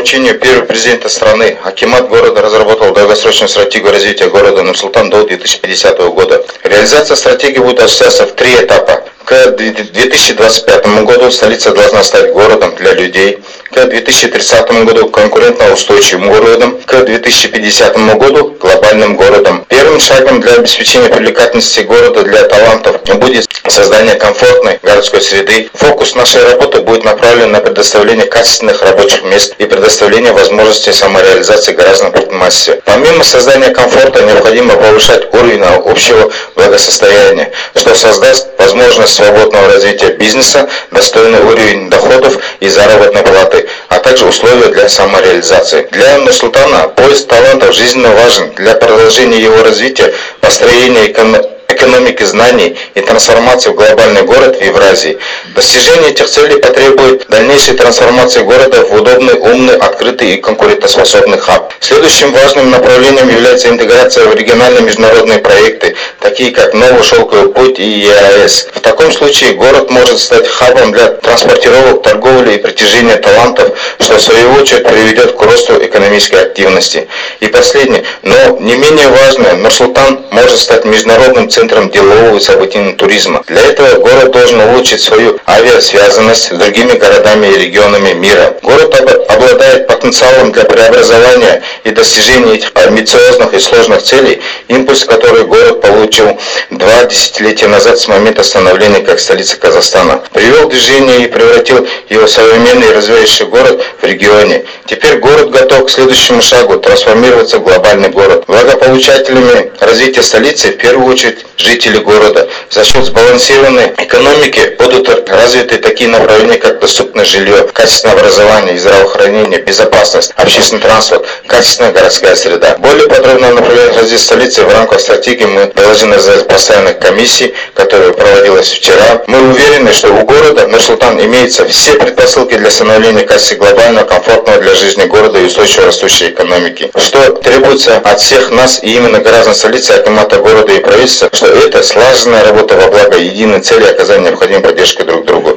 поручению первого президента страны акимат города разработал долгосрочную стратегию развития города Нур-Султан до 2050 года. Реализация стратегии будет осуществляться в 3 этапа. К 2025 году столица должна стать городом для людей, к 2030 году конкурентно устойчивым городом, к 2050 году глобальным городом. Первым шагом для обеспечения привлекательности города для талантов будет создание комфортной городской среды. Фокус нашей работы будет направлен на предоставление качественных рабочих мест и предоставление возможностей самореализации граждан предпринимательства. Помимо создания комфорта необходимо повышать уровень общего благосостояния, что создаст возможность свободного развития бизнеса, достойный уровень доходов и заработной платы, а также условия для самореализации. Для Нур-Султана поиск талантов жизненно важен для продолжения его развития, построения экономики знаний и трансформации в глобальный город в Евразии. Достижение этих целей потребует дальнейшей трансформации города в удобный, умный, открытый и конкурентоспособный хаб. Следующим важным направлением является интеграция в региональные международные проекты, такие как Новый шелковый путь и ЕАЭС. В таком случае город может стать хабом для транспортировок, торговли и притяжения талантов, что в свою очередь приведет к росту экономической активности. И последнее, но не менее важное, Нур-Султан может стать международным центром делового и событийного туризма. Для этого город должен улучшить свою авиасвязанность с другими городами и регионами мира. Город обладает потенциалом для преобразования и достижения этих амбициозных и сложных целей, импульс, который город получил 2 десятилетия назад с момента становления как столицы Казахстана. Привел в движение и превратил его в современный и развивающий город в регионе. Теперь город готов к следующему шагу – трансформироваться в глобальный город. Благополучателями развития столицы в первую очередь жители города. За счет сбалансированной экономики будут развиты такие направления, как доступное жилье, качественное образование и здравоохранение, безопасность, общественный транспорт, качественная городская среда. Более подробно направление развития столицы в рамках стратегии мы должны назвать постоянных комиссий, которая проводилась вчера. Мы уверены, что у города Нур-Султан имеются все предпосылки для становления качества глобального, комфортного для жизни города и устойчиво растущей экономики. Что требуется от всех нас и именно граждан столицы, акимата города и правительства, что это слаженная работа во благо единой цели оказания необходимой поддержки друг другу.